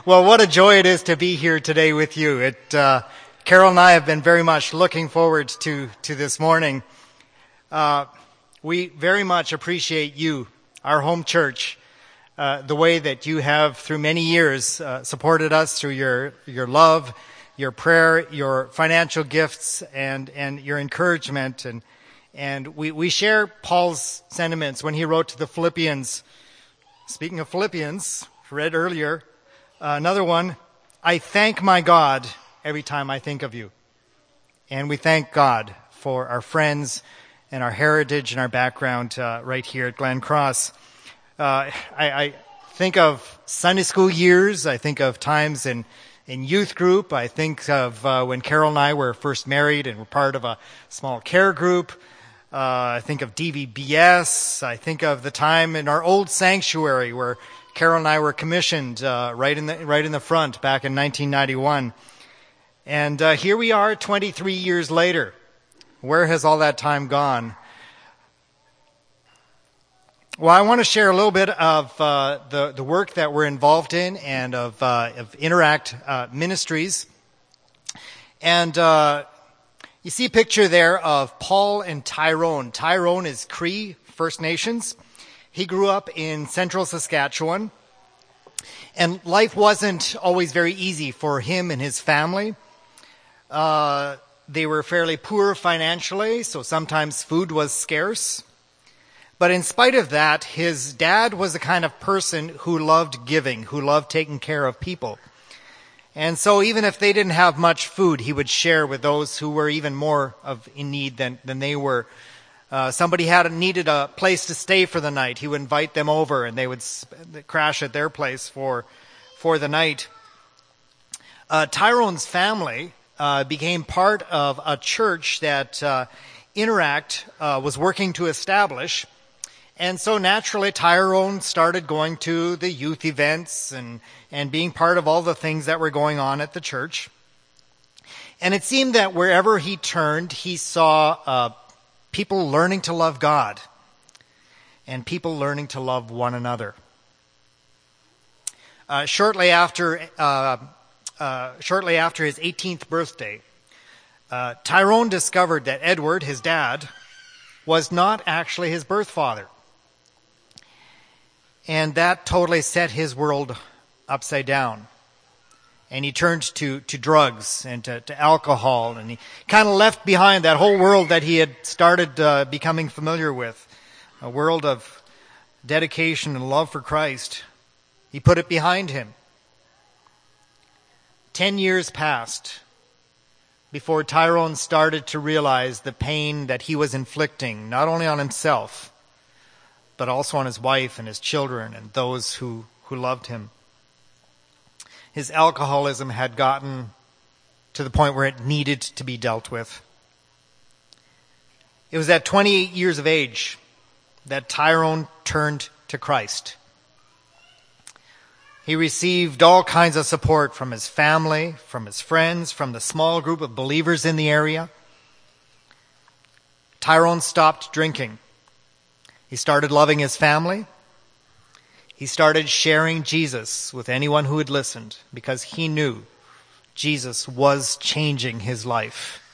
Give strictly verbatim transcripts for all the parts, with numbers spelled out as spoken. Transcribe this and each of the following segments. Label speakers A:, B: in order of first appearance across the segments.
A: Well, what a joy it is to be here today with you. It, uh, Carol and I have been very much looking forward to, to this morning. Uh, we very much appreciate you, our home church, uh, the way that you have through many years uh, supported us through your, your love, your prayer, your financial gifts, and, and your encouragement. And, and we, we share Paul's sentiments when he wrote to the Philippians. Speaking of Philippians, read earlier, uh, another one, I thank my God every time I think of you. And we thank God for our friends and our heritage and our background uh, right here at Glen Cross. Uh, I, I think of Sunday school years. I think of times in, in youth group. I think of uh, when Carol and I were first married and were part of a small care group. Uh, I think of D V B S. I think of the time in our old sanctuary where Carol and I were commissioned uh, right in the right in the front back in nineteen ninety-one. And uh, here we are twenty-three years later. Where has all that time gone? Well, I want to share a little bit of uh, the, the work that we're involved in and of, uh, of Interact uh, Ministries. And uh, you see a picture there of Paul and Tyrone. Tyrone is Cree First Nations. He grew up in central Saskatchewan. And life wasn't always very easy for him and his family. Uh, they were fairly poor financially, so sometimes food was scarce. But in spite of that, his dad was the kind of person who loved giving, who loved taking care of people. And so even if they didn't have much food, he would share with those who were even more of in need than, than they were. Uh, somebody had needed a place to stay for the night. He would invite them over and they would sp- crash at their place for, for the night. Uh, Tyrone's family uh, became part of a church that uh, Interact uh, was working to establish. And so naturally, Tyrone started going to the youth events and, and being part of all the things that were going on at the church. And it seemed that wherever he turned, he saw uh, people learning to love God and people learning to love one another. Uh, shortly after, uh, uh, shortly after his eighteenth birthday, uh, Tyrone discovered that Edward, his dad, was not actually his birth father. And that totally set his world upside down. And he turned to, to drugs and to, to alcohol. And he kind of left behind that whole world that he had started uh, becoming familiar with. A world of dedication and love for Christ. He put it behind him. Ten years passed before Tyrone started to realize the pain that he was inflicting, not only on himself, but also on his wife and his children and those who, who loved him. His alcoholism had gotten to the point where it needed to be dealt with. It was at twenty-eight years of age that Tyrone turned to Christ. He received all kinds of support from his family, from his friends, from the small group of believers in the area. Tyrone stopped drinking. He started loving his family. He started sharing Jesus with anyone who had listened because he knew Jesus was changing his life.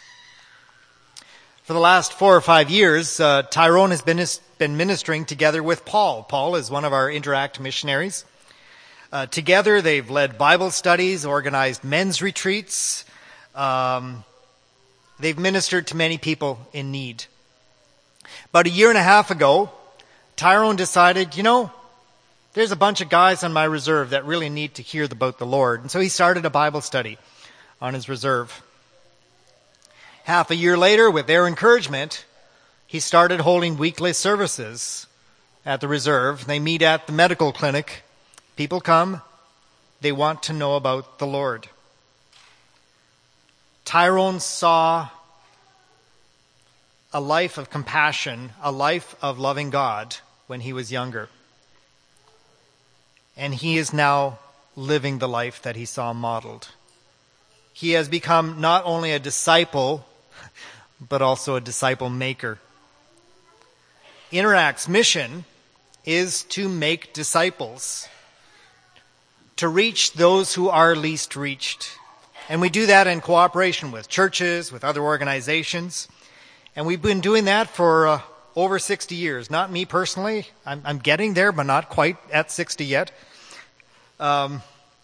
A: For the last four or five years, uh, Tyrone has been, been ministering together with Paul. Paul is one of our Interact missionaries. Uh, together, they've led Bible studies, organized men's retreats. Um, they've ministered to many people in need. About a year and a half ago, Tyrone decided, you know, there's a bunch of guys on my reserve that really need to hear about the Lord. And so he started a Bible study on his reserve. Half a year later, with their encouragement, he started holding weekly services at the reserve. They meet at the medical clinic. People come. They want to know about the Lord. Tyrone saw a life of compassion, a life of loving God when he was younger. And he is now living the life that he saw modeled. He has become not only a disciple, but also a disciple maker. Interact's mission is to make disciples, to reach those who are least reached. And we do that in cooperation with churches, with other organizations. And we've been doing that for uh, over sixty years. Not me personally. I'm, I'm getting there, but not quite at sixty yet. Um,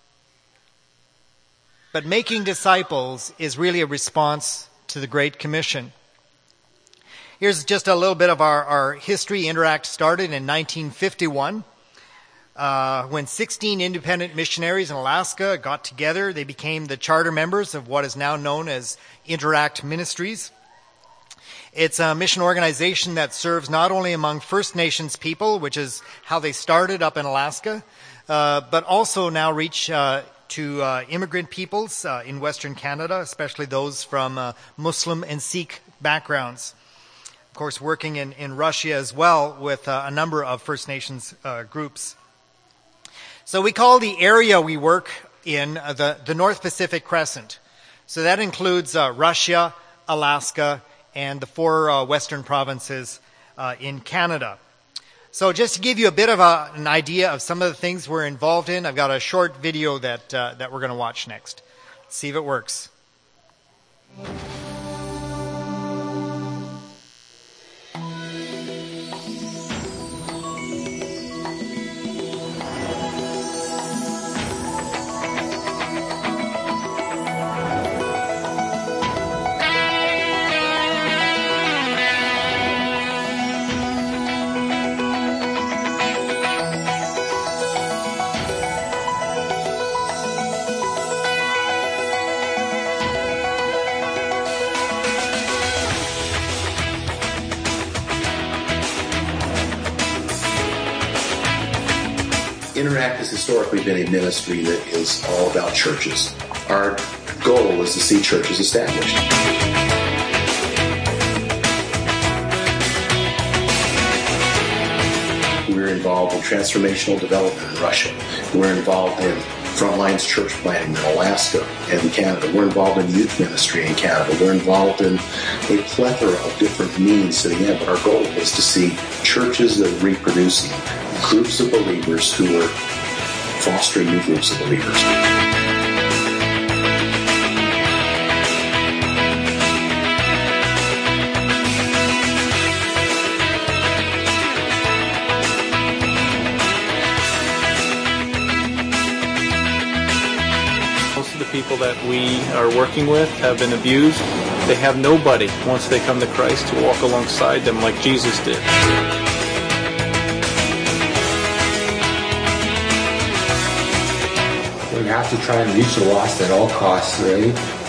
A: but making disciples is really a response to the Great Commission. Here's just a little bit of our, our history. Interact started in nineteen fifty-one. Uh, when sixteen independent missionaries in Alaska got together, they became the charter members of what is now known as Interact Ministries. It's a mission organization that serves not only among First Nations people, which is how they started up in Alaska, uh, but also now reach uh, to uh, immigrant peoples uh, in Western Canada, especially those from uh, Muslim and Sikh backgrounds. Of course, working in, in Russia as well with uh, a number of First Nations uh, groups. So we call the area we work in uh, the, the North Pacific Crescent. So that includes uh, Russia, Alaska, and the four uh, western provinces uh, in Canada. So just to give you a bit of a, an idea of some of the things we're involved in, I've got a short video that, uh, that we're going to watch next. Let's see if it works.
B: Interact has historically been a ministry that is all about churches. Our goal is to see churches established. We're involved in transformational development in Russia. We're involved in Frontlines church planting in Alaska and Canada. We're involved in youth ministry in Canada. We're involved in a plethora of different means to the end. But our goal is to see churches that are reproducing, groups of believers who are fostering new groups of believers.
C: Most of the people that we are working with have been abused. They have nobody, once they come to Christ, to walk alongside them like Jesus did.
D: We have to try and reach the lost at all costs, right?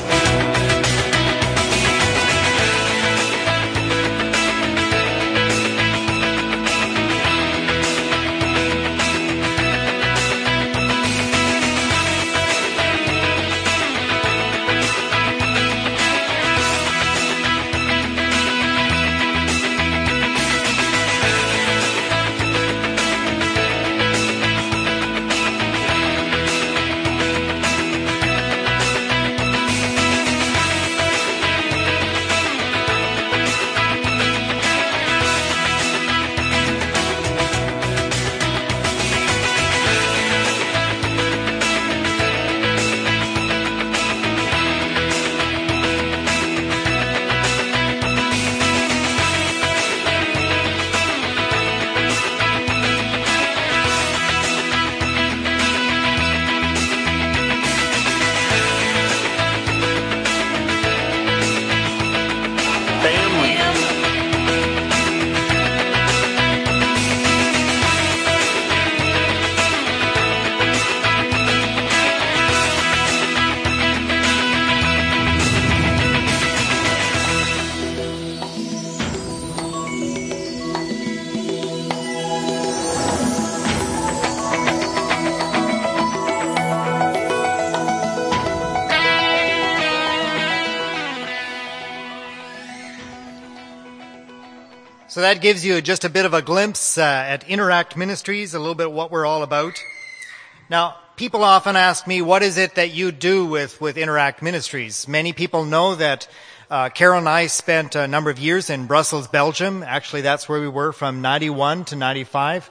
A: So that gives you just a bit of a glimpse uh, at Interact Ministries, a little bit what we're all about. Now, people often ask me, what is it that you do with, with Interact Ministries? Many people know that uh, Carol and I spent a number of years in Brussels, Belgium. Actually, that's where we were from ninety-one to ninety-five,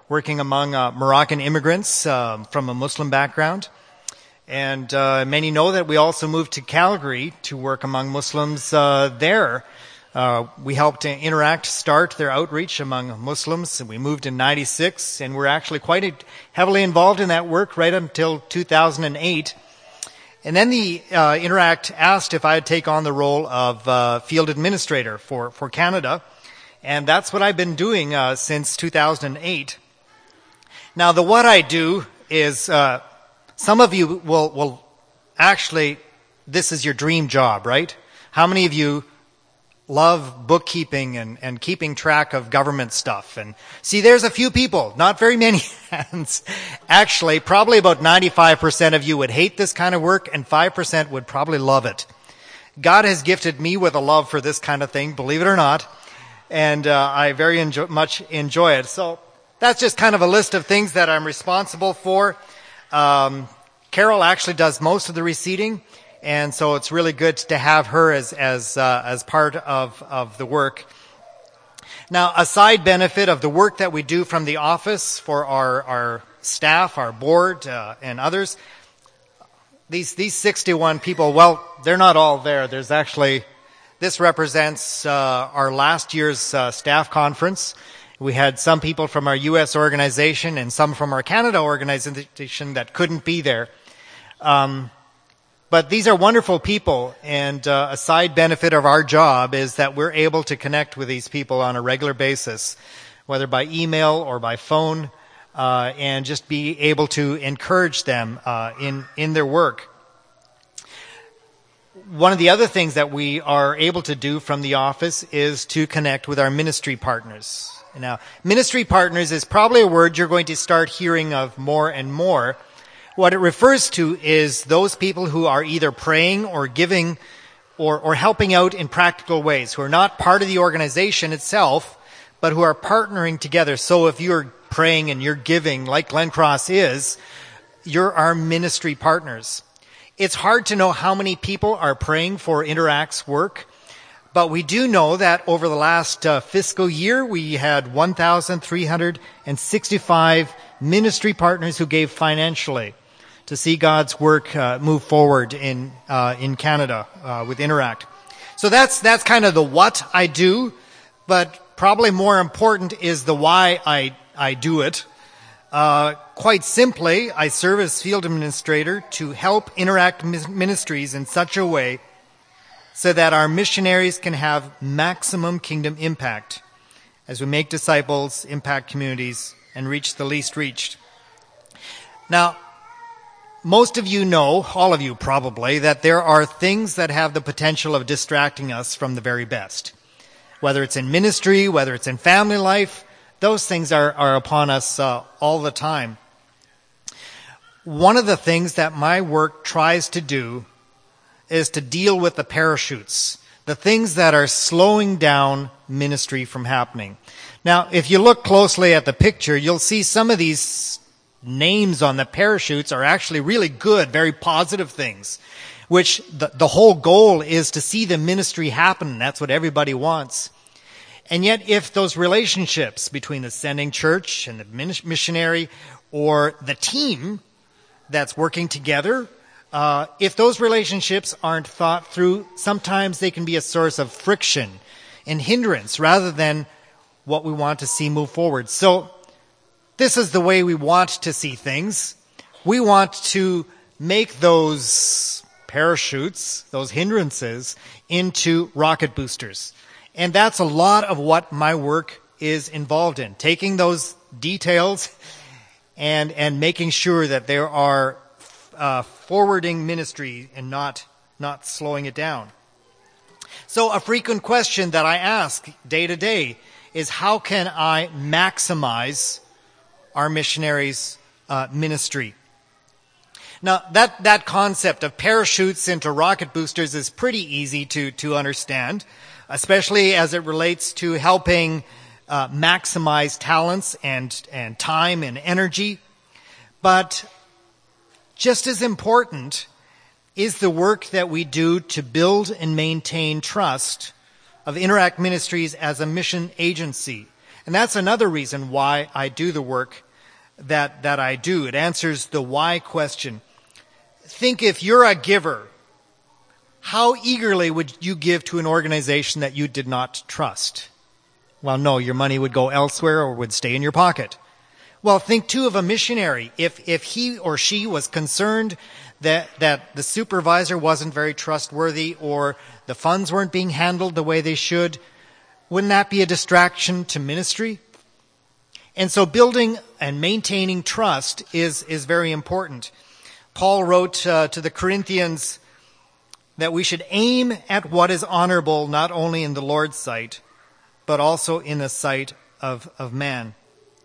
A: working among uh, Moroccan immigrants uh, from a Muslim background. And uh, many know that we also moved to Calgary to work among Muslims uh, there. Uh, we helped Interact start their outreach among Muslims, and we moved in ninety-six, and we're actually quite heavily involved in that work right until two thousand eight. And then the uh, Interact asked if I'd take on the role of uh, field administrator for, for Canada, and that's what I've been doing uh, since two thousand eight. Now, the what I do is, uh, some of you will, will actually, this is your dream job, right? How many of you love bookkeeping and, and keeping track of government stuff? And see, there's a few people, not very many hands. Actually, probably about ninety-five percent of you would hate this kind of work, and five percent would probably love it. God has gifted me with a love for this kind of thing, believe it or not, and uh, I very enjoy, much enjoy it. So that's just kind of a list of things that I'm responsible for. Um, Carol actually does most of the receipting, and so it's really good to have her as as uh, as part of of the work. Now, a side benefit of the work that we do from the office for our our staff, our board, uh, and others, these these sixty-one people, well, they're not all there. There's actually, this represents uh, our last year's uh, staff conference. We had some people from our U S organization and some from our Canada organization that couldn't be there. Um, But these are wonderful people, and uh, a side benefit of our job is that we're able to connect with these people on a regular basis, whether by email or by phone, uh, and just be able to encourage them uh, in, in their work. One of the other things that we are able to do from the office is to connect with our ministry partners. Now, ministry partners is probably a word you're going to start hearing of more and more. What it refers to is those people who are either praying or giving or, or helping out in practical ways, who are not part of the organization itself, but who are partnering together. So if you're praying and you're giving, like Glen Cross is, you're our ministry partners. It's hard to know how many people are praying for Interact's work, but we do know that over the last uh, fiscal year, we had one thousand three hundred sixty-five ministry partners who gave financially to see God's work uh, move forward in uh, in Canada uh, with Interact. So that's that's kind of the what I do, but probably more important is the why I I do it. Uh, quite simply, I serve as field administrator to help Interact Ministries in such a way so that our missionaries can have maximum kingdom impact as we make disciples, impact communities, and reach the least reached. Now, most of you know, all of you probably, that there are things that have the potential of distracting us from the very best. Whether it's in ministry, whether it's in family life, those things are, are upon us uh, all the time. One of the things that my work tries to do is to deal with the parachutes, the things that are slowing down ministry from happening. Now, if you look closely at the picture, you'll see some of these names on the parachutes are actually really good, very positive things, which the, the whole goal is to see the ministry happen. That's what everybody wants. And yet, if those relationships between the sending church and the missionary or the team that's working together, uh, if those relationships aren't thought through, sometimes they can be a source of friction and hindrance rather than what we want to see move forward. So this is the way we want to see things. We want to make those parachutes, those hindrances, into rocket boosters. And that's a lot of what my work is involved in, taking those details and and making sure that there are uh, forwarding ministry and not not slowing it down. So a frequent question that I ask day to day is, how can I maximize our missionaries' uh, ministry? Now, that, that concept of parachutes into rocket boosters is pretty easy to, to understand, especially as it relates to helping uh, maximize talents and, and time and energy. But just as important is the work that we do to build and maintain trust of Interact Ministries as a mission agency, And that's another reason why I do the work that, that I do. It answers the why question. Think if you're a giver, how eagerly would you give to an organization that you did not trust? Well, no, your money would go elsewhere or would stay in your pocket. Well, think too of a missionary. If, if he or she was concerned that, that the supervisor wasn't very trustworthy or the funds weren't being handled the way they should, wouldn't that be a distraction to ministry? And so building and maintaining trust is, is very important. Paul wrote uh, to the Corinthians that we should aim at what is honorable not only in the Lord's sight, but also in the sight of, of man.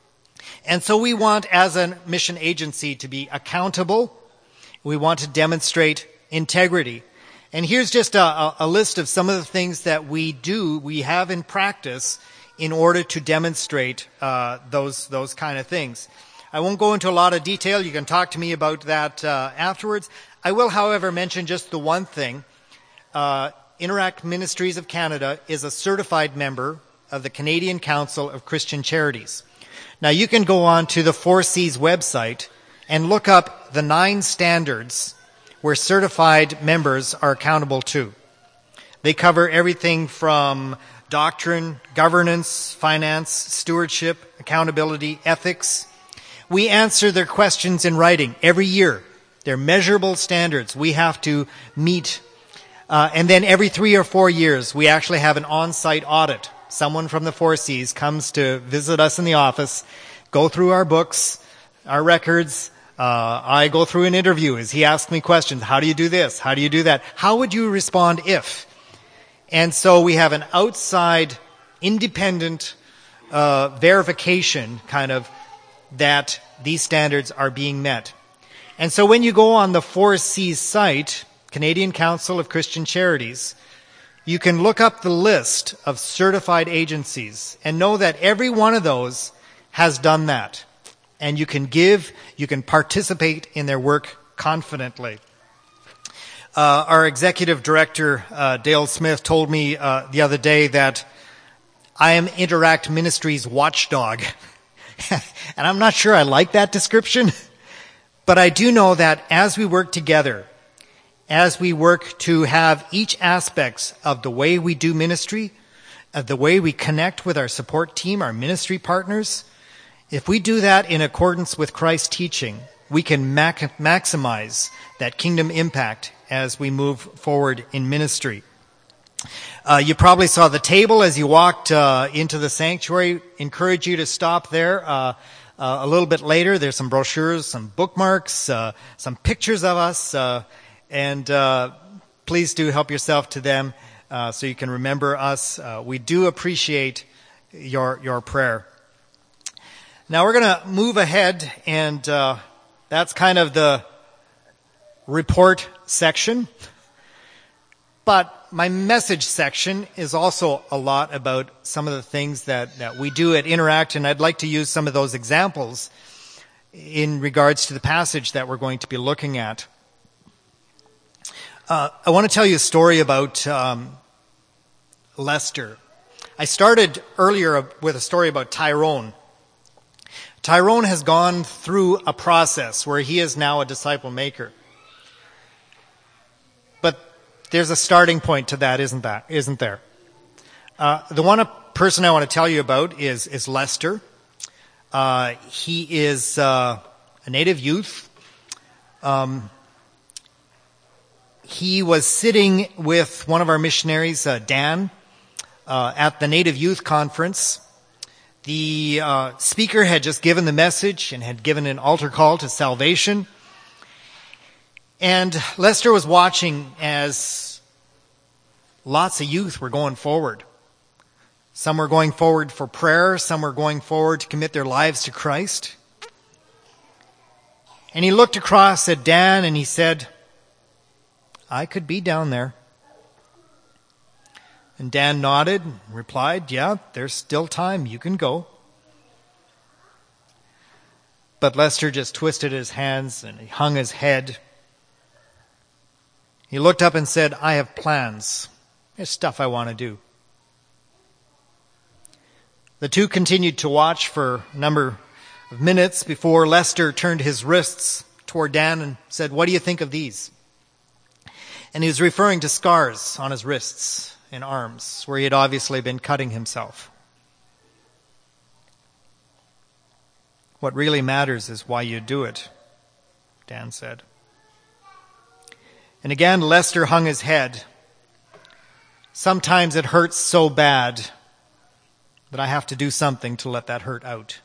A: And so we want, as a mission agency, to be accountable. We want to demonstrate integrity. And here's just a, a list of some of the things that we do, we have in practice in order to demonstrate uh, those those kind of things. I won't go into a lot of detail. You can talk to me about that uh, afterwards. I will, however, mention just the one thing. Uh, Interact Ministries of Canada is a certified member of the Canadian Council of Christian Charities. Now, you can go on to the four C's website and look up the nine standards where certified members are accountable to. They cover everything from doctrine, governance, finance, stewardship, accountability, ethics. We answer their questions in writing every year. They're measurable standards we have to meet. Uh, and then every three or four years, we actually have an on-site audit. Someone from the four C's comes to visit us in the office, go through our books, our records. Uh, I go through an interview as he asks me questions. How do you do this? How do you do that? How would you respond if? And so we have an outside, independent uh, verification kind of that these standards are being met. And so when you go on the four C's site, Canadian Council of Christian Charities, you can look up the list of certified agencies and know that every one of those has done that. And you can give, you can participate in their work confidently. Uh, our executive director, uh, Dale Smith, told me uh, the other day that I am Interact Ministries watchdog. And I'm not sure I like that description, but I do know that as we work together, as we work to have each aspects of the way we do ministry, of the way we connect with our support team, our ministry partners, if we do that in accordance with Christ's teaching, we can mac- maximize that kingdom impact as we move forward in ministry. Uh, you probably saw the table as you walked uh, into the sanctuary. Encourage you to stop there uh, uh, a little bit later. There's some brochures, some bookmarks, uh, some pictures of us, uh, and uh, please do help yourself to them uh, so you can remember us. Uh, we do appreciate your your prayer. Now we're going to move ahead, and uh, that's kind of the report section. But my message section is also a lot about some of the things that, that we do at Interact, and I'd like to use some of those examples in regards to the passage that we're going to be looking at. Uh, I want to tell you a story about um, Lester. I started earlier with a story about Tyrone. Tyrone has gone through a process where he is now a disciple maker. But there's a starting point to that, isn't that? Isn't there? Uh, the one person I want to tell you about is is Lester. Uh, he is uh, a native youth. Um, he was sitting with one of our missionaries, uh, Dan, uh, at the Native Youth Conference. The uh, speaker had just given the message and had given an altar call to salvation. And Lester was watching as lots of youth were going forward. Some were going forward for prayer. Some were going forward to commit their lives to Christ. And he looked across at Dan and he said, I could be down there. And Dan nodded and replied, yeah, there's still time. You can go. But Lester just twisted his hands and he hung his head. He looked up and said, I have plans. There's stuff I want to do. The two continued to watch for a number of minutes before Lester turned his wrists toward Dan and said, "What do you think of these?" And he was referring to scars on his wrists and arms where he had obviously been cutting himself. "What really matters is why you do it," Dan said. And again, Lester hung his head. "Sometimes it hurts so bad that I have to do something to let that hurt out."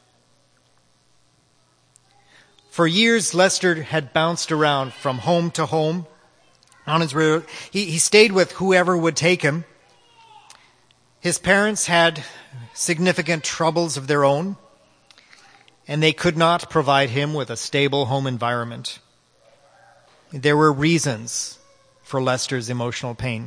A: For years, Lester had bounced around from home to home on his road. He, he stayed with whoever would take him. His parents had significant troubles of their own, and they could not provide him with a stable home environment. There were reasons for Lester's emotional pain.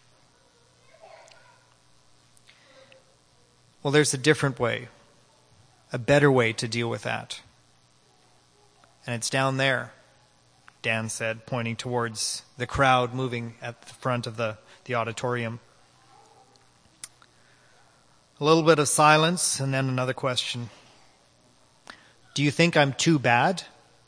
A: Well, there's a different way, a better way to deal with that. And it's down there, Dan said, pointing towards the crowd moving at the front of the, the auditorium. A little bit of silence, and then another question. "Do you think I'm too bad?"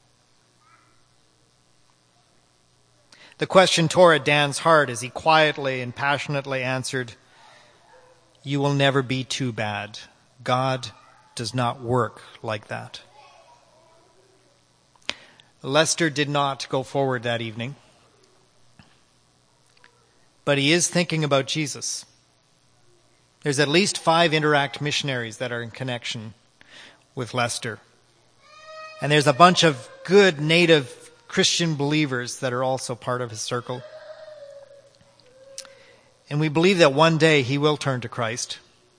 A: The question tore at Dan's heart as he quietly and passionately answered, "You will never be too bad. God does not work like that." Lester did not go forward that evening, but he is thinking about Jesus. There's at least five Interact missionaries that are in connection with Lester. And there's a bunch of good native Christian believers that are also part of his circle. And we believe that one day he will turn to Christ.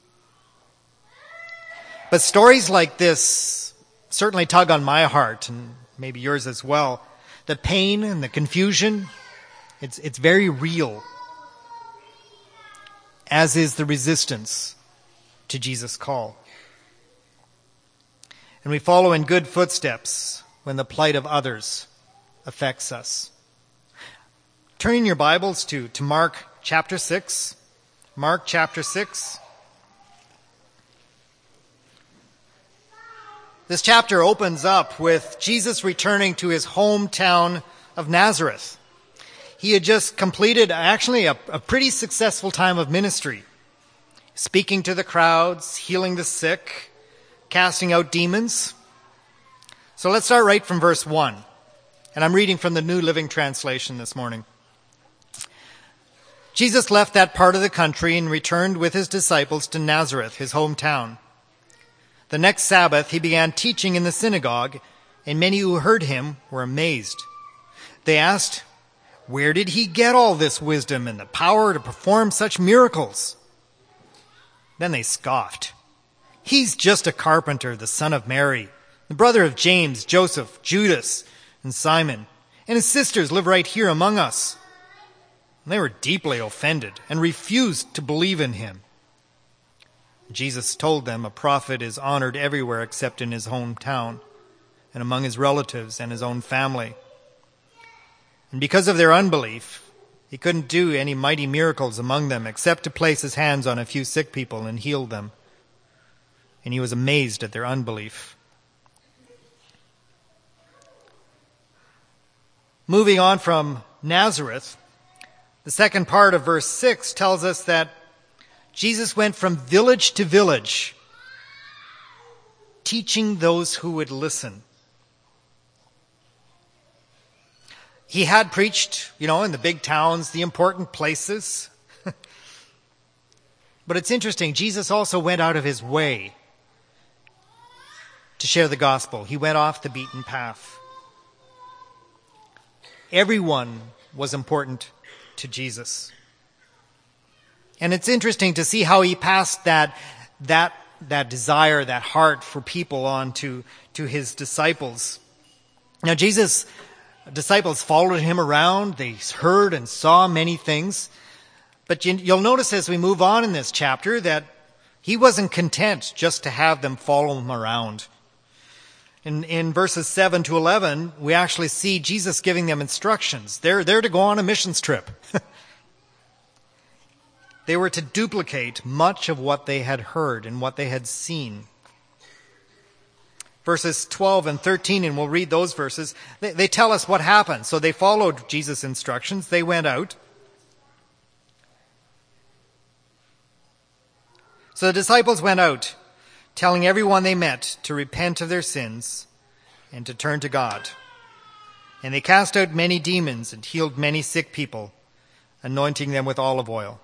A: But stories like this certainly tug on my heart, and maybe yours as well. The pain and the confusion, it's, it's very real, as is the resistance to Jesus' call. And we follow in good footsteps when the plight of others affects us. Turning your Bibles to, to Mark chapter six. Mark chapter six. This chapter opens up with Jesus returning to his hometown of Nazareth. He had just completed actually a, a pretty successful time of ministry, speaking to the crowds, healing the sick, casting out demons. So let's start right from verse one. And I'm reading from the New Living Translation this morning. Jesus left that part of the country and returned with his disciples to Nazareth, his hometown. The next Sabbath, he began teaching in the synagogue, and many who heard him were amazed. They asked, "Where did he get all this wisdom and the power to perform such miracles?" Then they scoffed. "He's just a carpenter, the son of Mary, the brother of James, Joseph, Judas, and Simon, and his sisters live right here among us." And they were deeply offended and refused to believe in him. Jesus told them a prophet is honored everywhere except in his hometown and among his relatives and his own family. And because of their unbelief, he couldn't do any mighty miracles among them except to place his hands on a few sick people and heal them. And he was amazed at their unbelief. Moving on from Nazareth, the second part of verse six tells us that Jesus went from village to village, teaching those who would listen. He had preached, you know, in the big towns, the important places. But it's interesting, Jesus also went out of his way to share the gospel. He went off the beaten path. Everyone was important to Jesus. And it's interesting to see how he passed that, that, that desire, that heart for people on to, to his disciples. Now, Jesus' disciples followed him around. They heard and saw many things. But you, you'll notice as we move on in this chapter that he wasn't content just to have them follow him around. In, in verses seven to eleven, we actually see Jesus giving them instructions. They're there to go on a missions trip. They were to duplicate much of what they had heard and what they had seen. Verses twelve and thirteen, and we'll read those verses, they, they tell us what happened. So they followed Jesus' instructions. They went out. So the disciples went out, telling everyone they met to repent of their sins and to turn to God. And they cast out many demons and healed many sick people, anointing them with olive oil.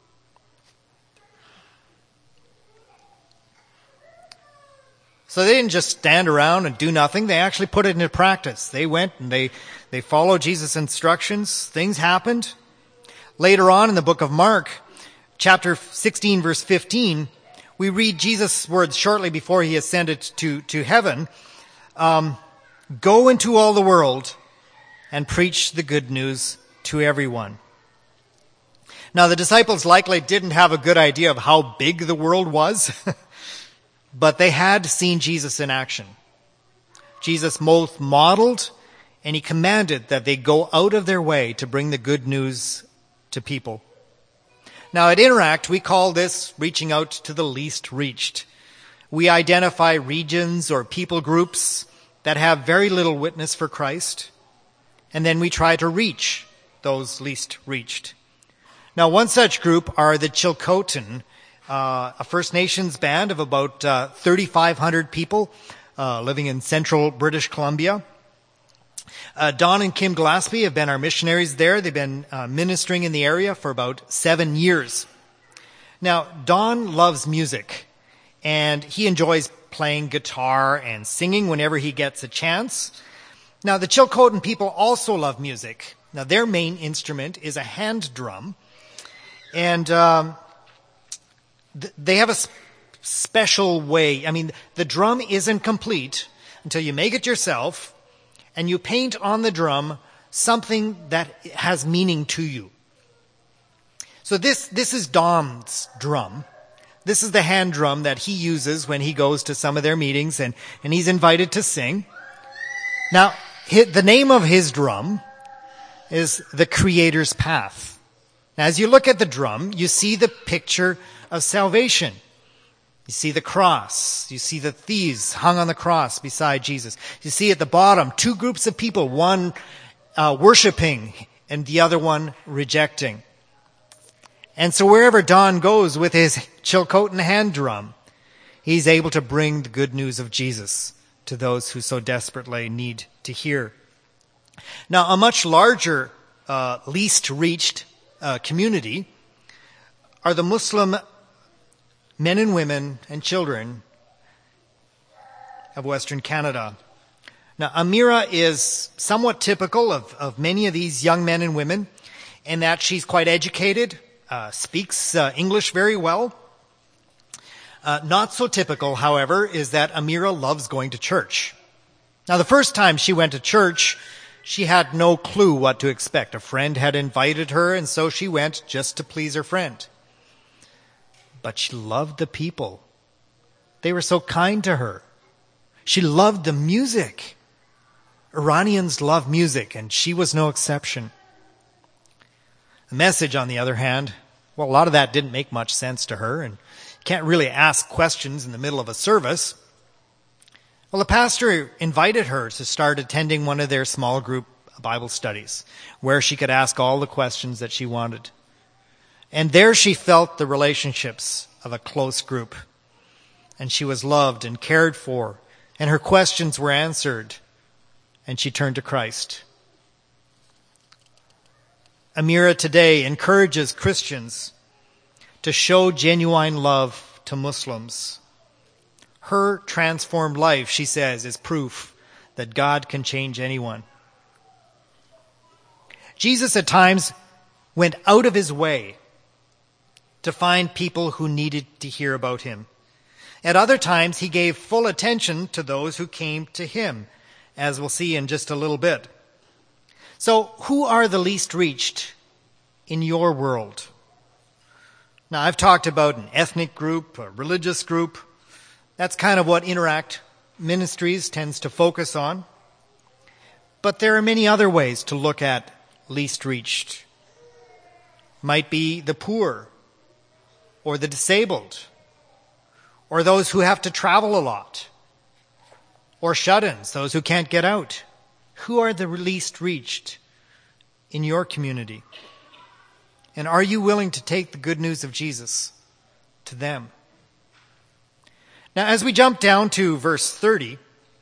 A: So they didn't just stand around and do nothing. They actually put it into practice. They went and they, they followed Jesus' instructions. Things happened. Later on in the book of Mark, chapter sixteen, verse fifteen, we read Jesus' words shortly before he ascended to, to heaven. Um, Go into all the world and preach the good news to everyone. Now, the disciples likely didn't have a good idea of how big the world was, but they had seen Jesus in action. Jesus both modeled and he commanded that they go out of their way to bring the good news to people. Now, at Interact, we call this reaching out to the least reached. We identify regions or people groups that have very little witness for Christ, and then we try to reach those least reached. Now, one such group are the Chilcotin, uh, a First Nations band of about uh, thirty-five hundred people uh, living in central British Columbia. Uh, Don and Kim Gillespie have been our missionaries there. They've been uh, ministering in the area for about seven years. Now, Don loves music, and he enjoys playing guitar and singing whenever he gets a chance. Now, the Chilcotin people also love music. Now, their main instrument is a hand drum, and um, th- they have a sp- special way. I mean, the drum isn't complete until you make it yourself, and you paint on the drum something that has meaning to you. So this, this is Dom's drum. This is the hand drum that he uses when he goes to some of their meetings and, and he's invited to sing. Now, his, the name of his drum is the Creator's Path. Now, as you look at the drum, you see the picture of salvation. You see the cross. You see the thieves hung on the cross beside Jesus. You see at the bottom two groups of people, one uh, worshiping and the other one rejecting. And so wherever Don goes with his Chilcotin hand drum, he's able to bring the good news of Jesus to those who so desperately need to hear. Now, a much larger, uh, least reached uh, community are the Muslim men and women and children of Western Canada. Now, Amira is somewhat typical of, of many of these young men and women in that she's quite educated, uh, speaks uh, English very well. Uh, not so typical, however, is that Amira loves going to church. Now, the first time she went to church, she had no clue what to expect. A friend had invited her, and so she went just to please her friend. But she loved the people. They were so kind to her. She loved the music. Iranians love music, and she was no exception. The message, on the other hand, well, a lot of that didn't make much sense to her, and you can't really ask questions in the middle of a service. Well, the pastor invited her to start attending one of their small group Bible studies, where she could ask all the questions that she wanted. And there she felt the relationships of a close group. And she was loved and cared for. And her questions were answered. And she turned to Christ. Amira today encourages Christians to show genuine love to Muslims. Her transformed life, she says, is proof that God can change anyone. Jesus at times went out of his way to find people who needed to hear about him. At other times, he gave full attention to those who came to him, as we'll see in just a little bit. So, who are the least reached in your world? Now, I've talked about an ethnic group, a religious group. That's kind of what Interact Ministries tends to focus on. But there are many other ways to look at least reached. Might be the poor, or the disabled, or those who have to travel a lot, or shut-ins, those who can't get out? Who are the least reached in your community? And are you willing to take the good news of Jesus to them? Now, as we jump down to verse thirty,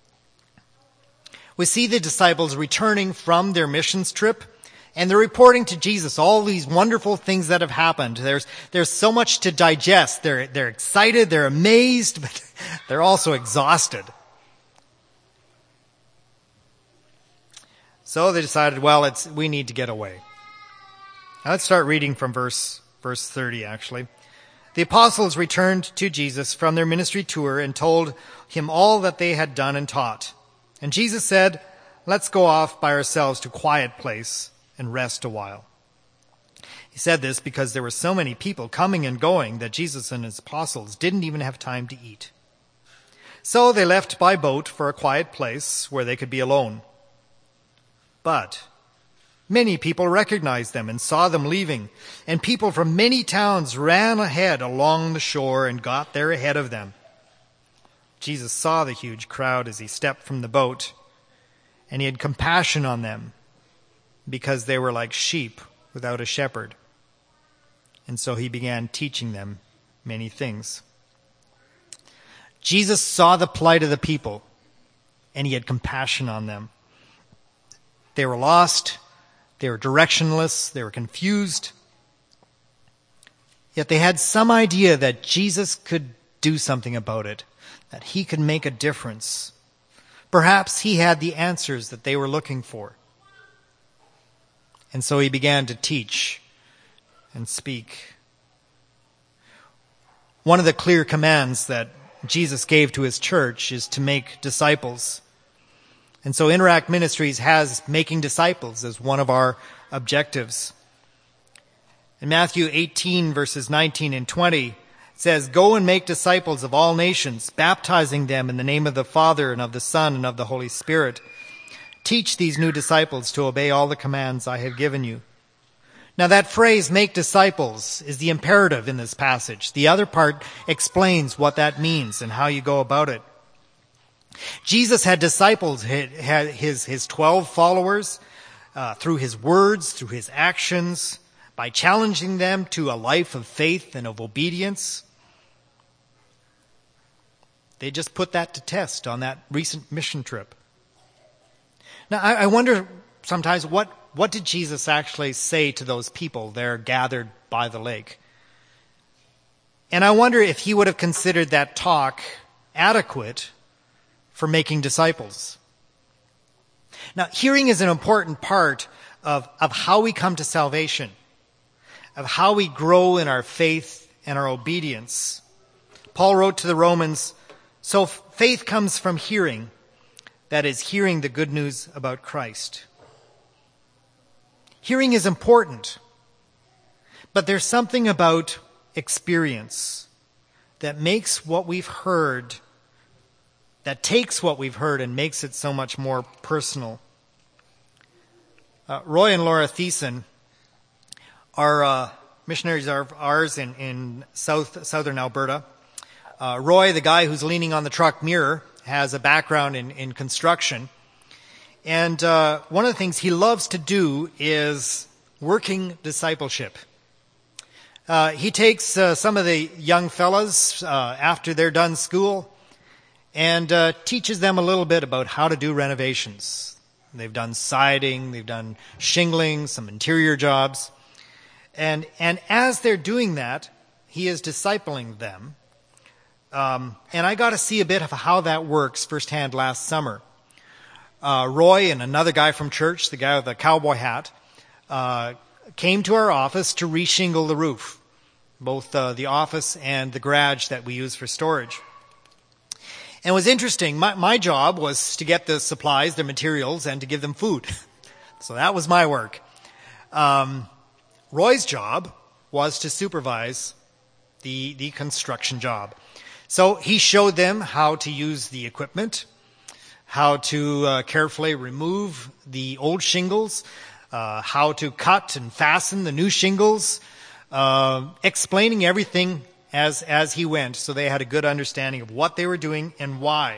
A: we see the disciples returning from their missions trip, and they're reporting to Jesus all these wonderful things that have happened. There's, there's so much to digest. They're, they're excited, they're amazed, but they're also exhausted. So they decided, well, it's, we need to get away. Now let's start reading from verse, verse thirty, actually. The apostles returned to Jesus from their ministry tour and told him all that they had done and taught. And Jesus said, let's go off by ourselves to a quiet place and rest a while. He said this because there were so many people coming and going that Jesus and his apostles didn't even have time to eat. So they left by boat for a quiet place where they could be alone. But many people recognized them and saw them leaving, and people from many towns ran ahead along the shore and got there ahead of them. Jesus saw the huge crowd as he stepped from the boat, and he had compassion on them because they were like sheep without a shepherd. And so he began teaching them many things. Jesus saw the plight of the people, and he had compassion on them. They were lost, they were directionless, they were confused. Yet they had some idea that Jesus could do something about it, that he could make a difference. Perhaps he had the answers that they were looking for. And so he began to teach and speak. One of the clear commands that Jesus gave to his church is to make disciples. And so Interact Ministries has making disciples as one of our objectives. In Matthew eighteen, verses nineteen and twenty, it says, go and make disciples of all nations, baptizing them in the name of the Father and of the Son and of the Holy Spirit. Teach these new disciples to obey all the commands I have given you. Now that phrase, make disciples, is the imperative in this passage. The other part explains what that means and how you go about it. Jesus had disciples, had his, his twelve followers, uh, through his words, through his actions, by challenging them to a life of faith and of obedience. They just put that to test on that recent mission trip. Now, I, I wonder sometimes what, what did Jesus actually say to those people there gathered by the lake? And I wonder if he would have considered that talk adequate for making disciples. Now, hearing is an important part of, of how we come to salvation, of how we grow in our faith and our obedience. Paul wrote to the Romans, so faith comes from hearing, that is, hearing the good news about Christ. Hearing is important, but there's something about experience that makes what we've heard, that takes what we've heard and makes it so much more personal. Uh, Roy and Laura Thiessen are uh, missionaries of ours in, in south southern Alberta. Uh, Roy, the guy who's leaning on the truck mirror, has a background in, in construction. And uh, one of the things he loves to do is working discipleship. Uh, he takes uh, some of the young fellas uh, after they're done school and uh, teaches them a little bit about how to do renovations. They've done siding, they've done shingling, some interior jobs. And, and as they're doing that, he is discipling them. Um, and I got to see a bit of how that works firsthand last summer. Uh, Roy and another guy from church, the guy with the cowboy hat, uh, came to our office to reshingle the roof, both uh, the office and the garage that we use for storage. And it was interesting. My, my job was to get the supplies, the materials, and to give them food. So that was my work. Um, Roy's job was to supervise the, the construction job. So he showed them how to use the equipment, how to uh, carefully remove the old shingles, uh, how to cut and fasten the new shingles, uh, explaining everything as, as he went, so they had a good understanding of what they were doing and why.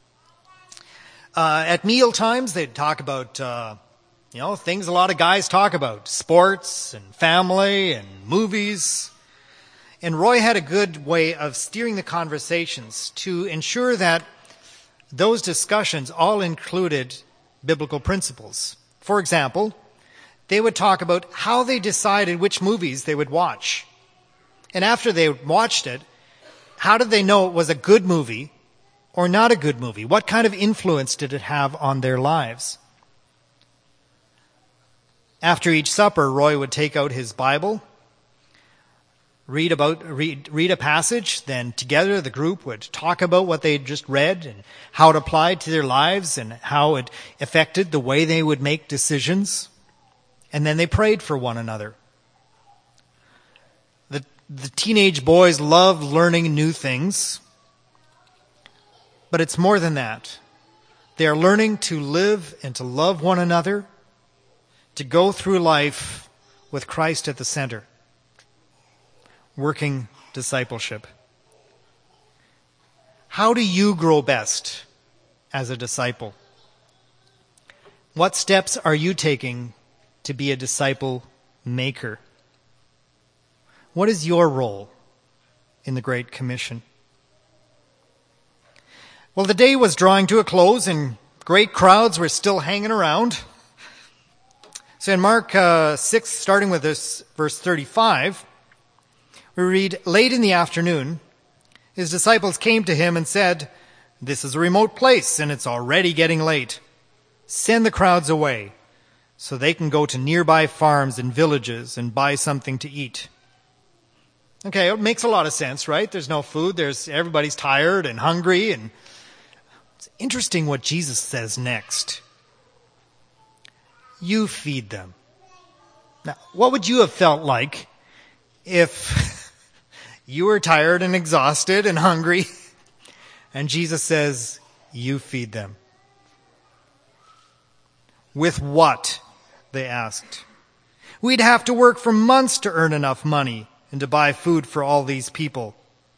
A: Uh, at meal times, they'd talk about, uh, you know, things a lot of guys talk about, sports and family and movies. And Roy had a good way of steering the conversations to ensure that those discussions all included biblical principles. For example, they would talk about how they decided which movies they would watch. And after they watched it, how did they know it was a good movie or not a good movie? What kind of influence did it have on their lives? After each supper, Roy would take out his Bible, read about read, read a passage, then together the group would talk about what they had just read and how it applied to their lives and how it affected the way they would make decisions. And then they prayed for one another. The, the teenage boys love learning new things, but it's more than that. They are learning to live and to love one another, to go through life with Christ at the center. Working discipleship. How do you grow best as a disciple? What steps are you taking to be a disciple maker? What is your role in the Great Commission? Well, the day was drawing to a close and great crowds were still hanging around. So in Mark uh, six, starting with this verse thirty-five, we read, "Late in the afternoon, his disciples came to him and said, 'This is a remote place and it's already getting late. Send the crowds away so they can go to nearby farms and villages and buy something to eat.'" Okay, it makes a lot of sense, right? There's no food. There's everybody's tired and hungry. And it's interesting what Jesus says next. You feed them. Now, what would you have felt like if you were tired and exhausted and hungry and Jesus says, you feed them? With what? They asked. We'd have to work for months to earn enough money and to buy food for all these people.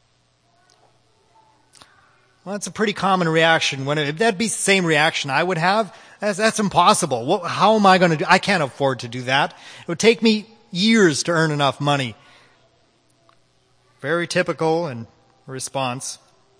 A: Well, that's a pretty common reaction. When it, if that'd be the same reaction I would have, that's, that's impossible. What, how am I going to do? I can't afford to do that. It would take me years to earn enough money. Very typical in response.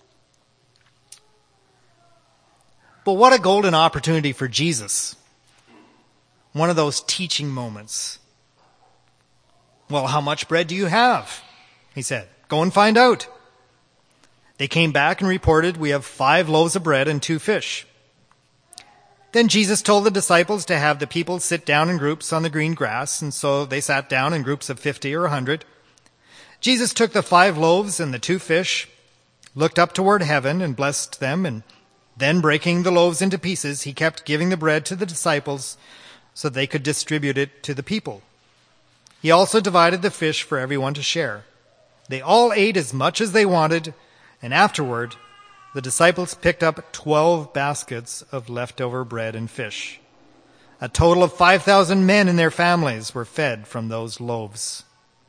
A: But what a golden opportunity for Jesus. One of those teaching moments. Well, how much bread do you have? He said. Go and find out. They came back and reported, we have five loaves of bread and two fish. Then Jesus told the disciples to have the people sit down in groups on the green grass, and so they sat down in groups of fifty or a hundred. Jesus took the five loaves and the two fish, looked up toward heaven and blessed them, and then breaking the loaves into pieces, he kept giving the bread to the disciples so they could distribute it to the people. He also divided the fish for everyone to share. They all ate as much as they wanted, and afterward, the disciples picked up twelve baskets of leftover bread and fish. A total of five thousand men and their families were fed from those loaves.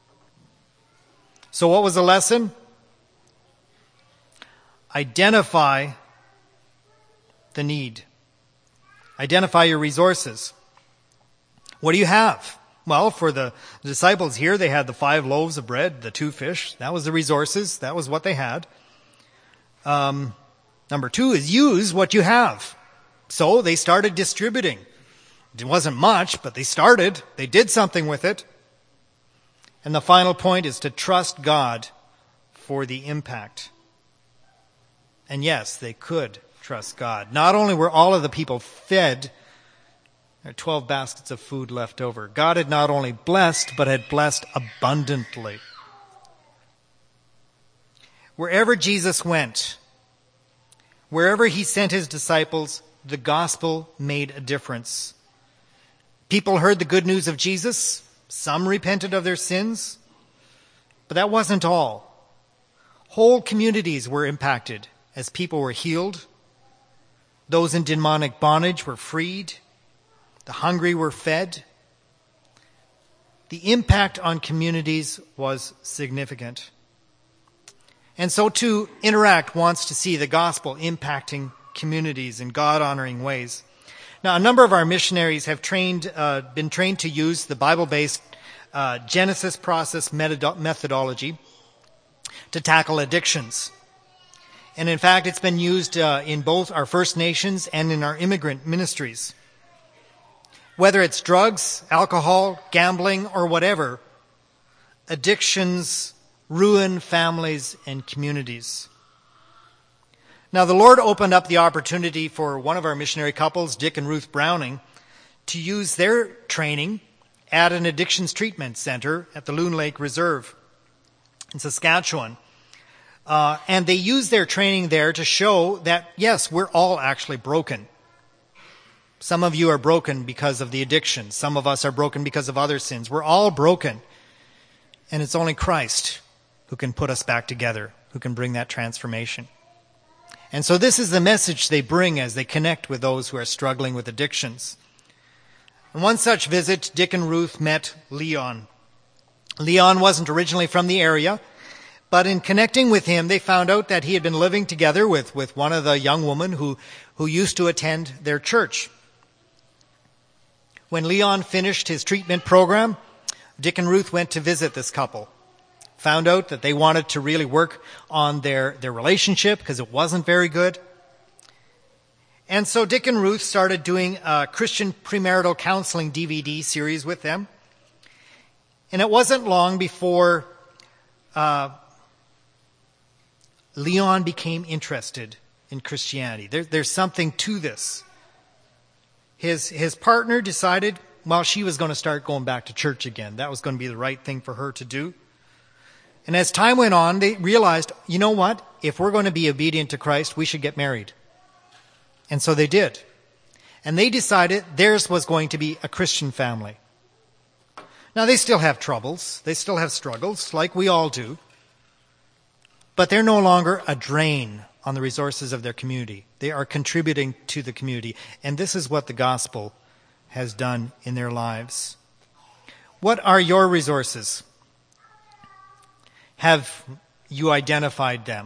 A: So what was the lesson? Identify the need. Identify your resources. What do you have? Well, for the disciples here, they had the five loaves of bread, the two fish. That was the resources. That was what they had. Um, number two is use what you have. So they started distributing. It wasn't much, but they started. They did something with it. And the final point is to trust God for the impact. And yes, they could trust God. Not only were all of the people fed, there are twelve baskets of food left over. God had not only blessed, but had blessed abundantly. Wherever Jesus went, wherever he sent his disciples, the gospel made a difference. People heard the good news of Jesus. Some repented of their sins. But that wasn't all. Whole communities were impacted as people were healed. Those in demonic bondage were freed. The hungry were fed. The impact on communities was significant. And so too, Interact wants to see the gospel impacting communities in God-honoring ways. Now, a number of our missionaries have trained, uh, been trained to use the Bible-based uh, Genesis process methodology to tackle addictions. And in fact, it's been used uh, in both our First Nations and in our immigrant ministries. Whether it's drugs, alcohol, gambling, or whatever, addictions ruin families and communities. Now, the Lord opened up the opportunity for one of our missionary couples, Dick and Ruth Browning, to use their training at an addictions treatment center at the Loon Lake Reserve in Saskatchewan. Uh, and they used their training there to show that, yes, we're all actually broken. Some of you are broken because of the addiction. Some of us are broken because of other sins. We're all broken. And it's only Christ who can put us back together, who can bring that transformation. And so this is the message they bring as they connect with those who are struggling with addictions. On one such visit, Dick and Ruth met Leon. Leon wasn't originally from the area, but in connecting with him, they found out that he had been living together with, with one of the young women who, who used to attend their church. When Leon finished his treatment program, Dick and Ruth went to visit this couple. Found out that they wanted to really work on their, their relationship because it wasn't very good. And so Dick and Ruth started doing a Christian premarital counseling D V D series with them. And it wasn't long before uh, Leon became interested in Christianity. There, there's something to this. His, his partner decided, well, she was going to start going back to church again. That was going to be the right thing for her to do. And as time went on, they realized, you know what? If we're going to be obedient to Christ, we should get married. And so they did. And they decided theirs was going to be a Christian family. Now, they still have troubles. They still have struggles, like we all do. But they're no longer a drain on the resources of their community. They are contributing to the community. And this is what the gospel has done in their lives. What are your resources? Have you identified them?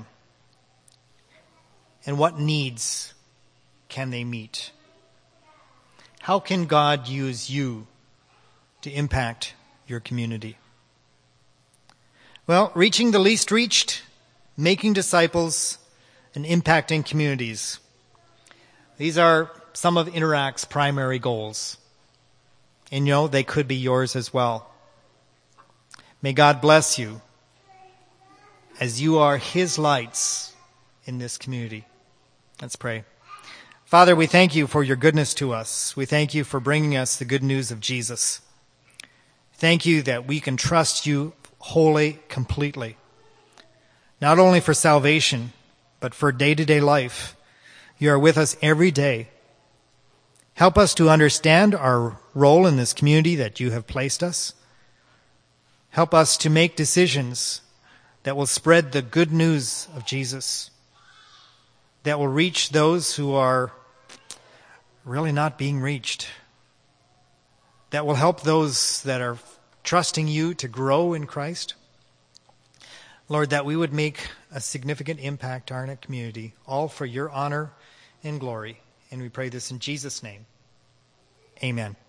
A: And what needs can they meet? How can God use you to impact your community? Well, reaching the least reached, making disciples, and impacting communities. These are some of Interact's primary goals. And you know, they could be yours as well. May God bless you as you are His lights in this community. Let's pray. Father, we thank you for your goodness to us. We thank you for bringing us the good news of Jesus. Thank you that we can trust you wholly, completely. Not only for salvation, but for day-to-day life. You are with us every day. Help us to understand our role in this community that you have placed us. Help us to make decisions that will spread the good news of Jesus, that will reach those who are really not being reached, that will help those that are trusting you to grow in Christ. Lord, that we would make a significant impact on our community, all for your honor and glory. And we pray this in Jesus' name. Amen.